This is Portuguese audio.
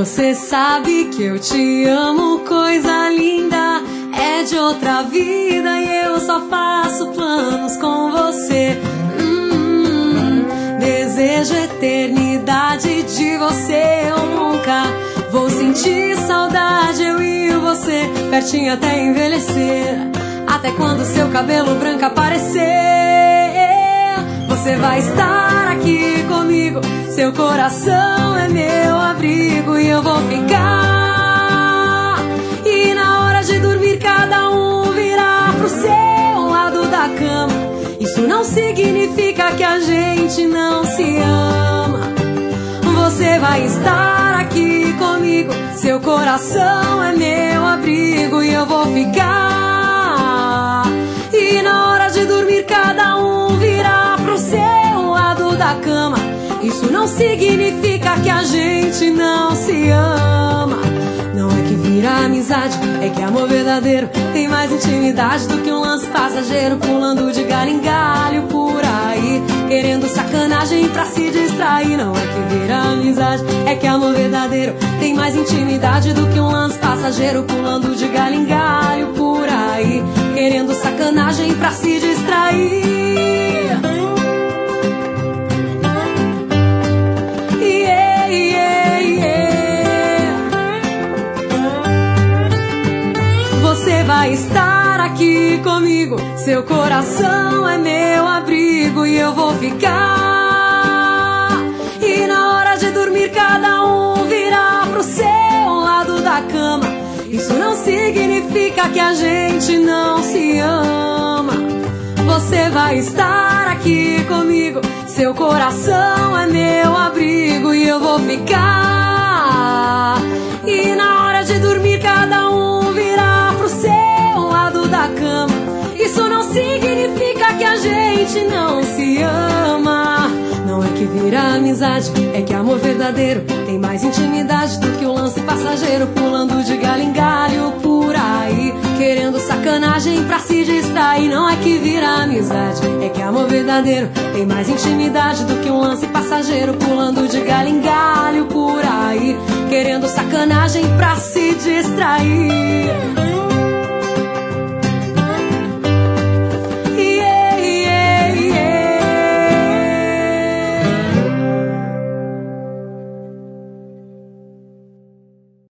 Você sabe que eu te amo, coisa linda, é de outra vida e eu só faço planos com você. Desejo eternidade de você, eu nunca vou sentir saudade, eu e você, pertinho até envelhecer, até quando seu cabelo branco aparecer. Você vai estar aqui comigo, seu coração é meu abrigo e eu vou ficar. E na hora de dormir cada um virá pro seu lado da cama. Isso não significa que a gente não se ama. Você vai estar aqui comigo, seu coração é meu abrigo e eu vou ficar. E na hora de dormir cada um virá pro seu lado da cama. Isso não significa que a gente não se ama. Não é que vira amizade, é que amor verdadeiro tem mais intimidade do que um lance passageiro, pulando de galho em galho por aí, querendo sacanagem pra se distrair. Não é que vira amizade, é que amor verdadeiro tem mais intimidade do que um lance passageiro, pulando de galho em galho por aí, querendo sacanagem pra se distrair. Você vai estar aqui comigo, seu coração é meu abrigo e eu vou ficar. E na hora de dormir cada um virá pro seu lado da cama. Isso não significa que a gente não se ama. Você vai estar aqui comigo, seu coração é meu abrigo e eu vou ficar. E na hora de dormir cada um virá pro seu lado da cama. Isso não significa que a gente não se ama. Não é que vira amizade, é que amor verdadeiro tem mais intimidade do que um lance passageiro, pulando de galho em galho por aí, querendo sacanagem pra se distrair. Não é que vira amizade, é que amor verdadeiro tem mais intimidade do que um lance passageiro, pulando de galho em galho por aí, querendo sacanagem pra se distrair.